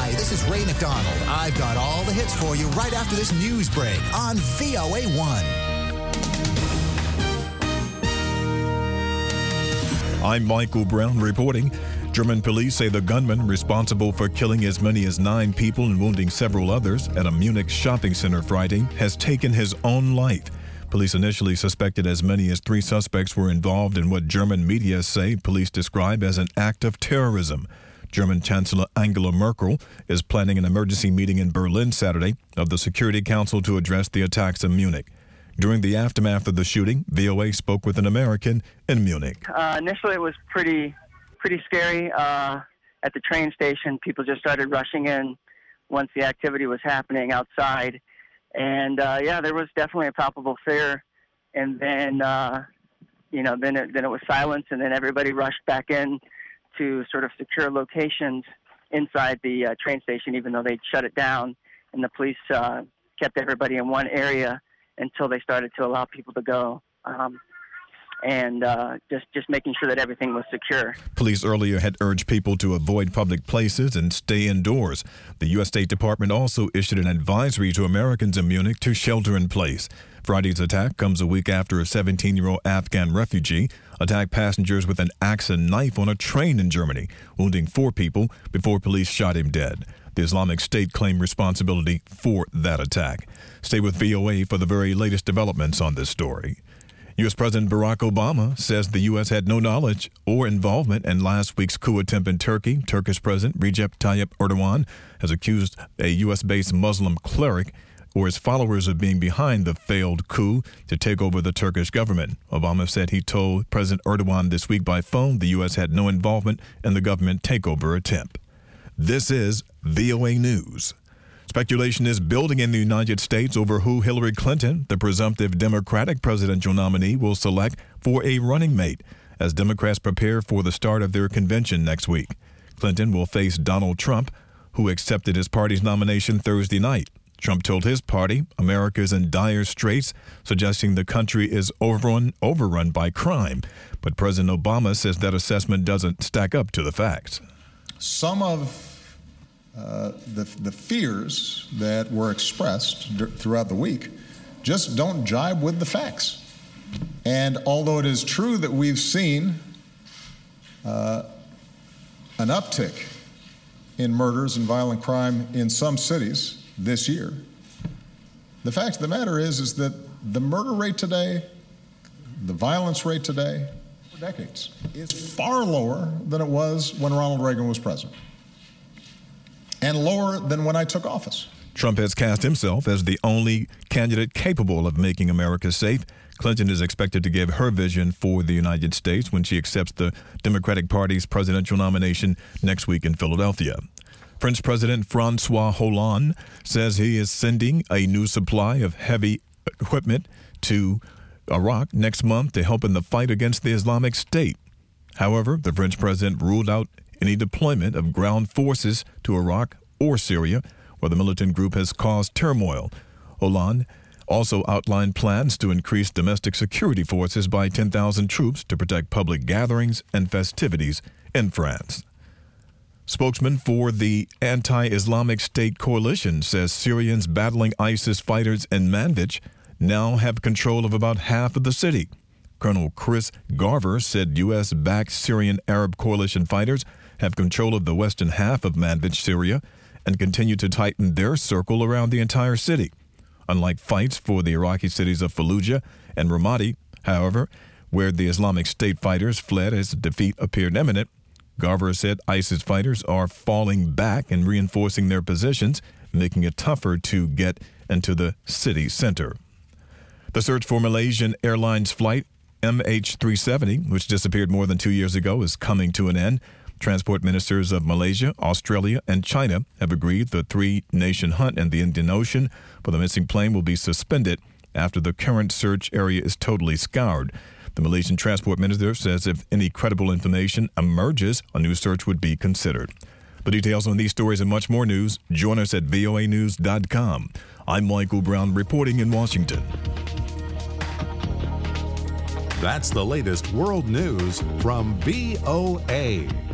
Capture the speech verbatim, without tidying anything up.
Hi, this is Ray McDonald. I've got all the hits for you right after this news break on V O A one. I'm Michael Brown reporting. German police say the gunman responsible for killing as many as nine people and wounding several others at a Munich shopping center Friday has taken his own life. Police initially suspected as many as three suspects were involved in what German media say police describe as an act of terrorism. German Chancellor Angela Merkel is planning an emergency meeting in Berlin Saturday of the Security Council to address the attacks in Munich. During the aftermath of the shooting, V O A spoke with an American in Munich. Uh, initially, it was pretty, pretty scary. Uh, at the train station, people just started rushing in once the activity was happening outside. And, uh, yeah, there was definitely a palpable fear. And then, uh, you know, then it, then it was silence, and then everybody rushed back in to sort of secure locations inside the uh, train station, even though they'd shut it down. And the police uh, kept everybody in one area until they started to allow people to go. Um, and uh, just, just making sure that everything was secure. Police earlier had urged people to avoid public places and stay indoors. The U S State Department also issued an advisory to Americans in Munich to shelter in place. Friday's attack comes a week after a seventeen-year-old Afghan refugee attacked passengers with an axe and knife on a train in Germany, wounding four people before police shot him dead. The Islamic State claimed responsibility for that attack. Stay with V O A for the very latest developments on this story. U S President Barack Obama says the U S had no knowledge or involvement in last week's coup attempt in Turkey. Turkish President Recep Tayyip Erdogan has accused a U S-based Muslim cleric or his followers of being behind the failed coup to take over the Turkish government. Obama said he told President Erdogan this week by phone the U S had no involvement in the government takeover attempt. This is V O A News. Speculation is building in the United States over who Hillary Clinton, the presumptive Democratic presidential nominee, will select for a running mate as Democrats prepare for the start of their convention next week. Clinton will face Donald Trump, who accepted his party's nomination Thursday night. Trump told his party America is in dire straits, suggesting the country is overrun, overrun by crime. But President Obama says that assessment doesn't stack up to the facts. Some of uh, the, the fears that were expressed d- throughout the week just don't jibe with the facts. And although it is true that we've seen uh, an uptick in murders and violent crime in some cities this year, the fact of the matter is, is that the murder rate today, the violence rate today, for decades, is far lower than it was when Ronald Reagan was president, and lower than when I took office. Trump has cast himself as the only candidate capable of making America safe. Clinton is expected to give her vision for the United States when she accepts the Democratic Party's presidential nomination next week in Philadelphia. French President François Hollande says he is sending a new supply of heavy equipment to Iraq next month to help in the fight against the Islamic State. However, the French president ruled out any deployment of ground forces to Iraq or Syria, where the militant group has caused turmoil. Hollande also outlined plans to increase domestic security forces by ten thousand troops to protect public gatherings and festivities in France. Spokesman for the anti-Islamic State coalition says Syrians battling ISIS fighters in Manbij now have control of about half of the city. Colonel Chris Garver said U S-backed Syrian Arab coalition fighters have control of the western half of Manbij, Syria, and continue to tighten their circle around the entire city. Unlike fights for the Iraqi cities of Fallujah and Ramadi, however, where the Islamic State fighters fled as defeat appeared imminent, Garver said ISIS fighters are falling back and reinforcing their positions, making it tougher to get into the city center. The search for Malaysian Airlines flight M H three seventy, which disappeared more than two years ago, is coming to an end. Transport ministers of Malaysia, Australia, and China have agreed the three-nation hunt in the Indian Ocean for the missing plane will be suspended after the current search area is totally scoured. The Malaysian transport minister says if any credible information emerges, a new search would be considered. For details on these stories and much more news, join us at V O A news dot com. I'm Michael Brown reporting in Washington. That's the latest world news from V O A.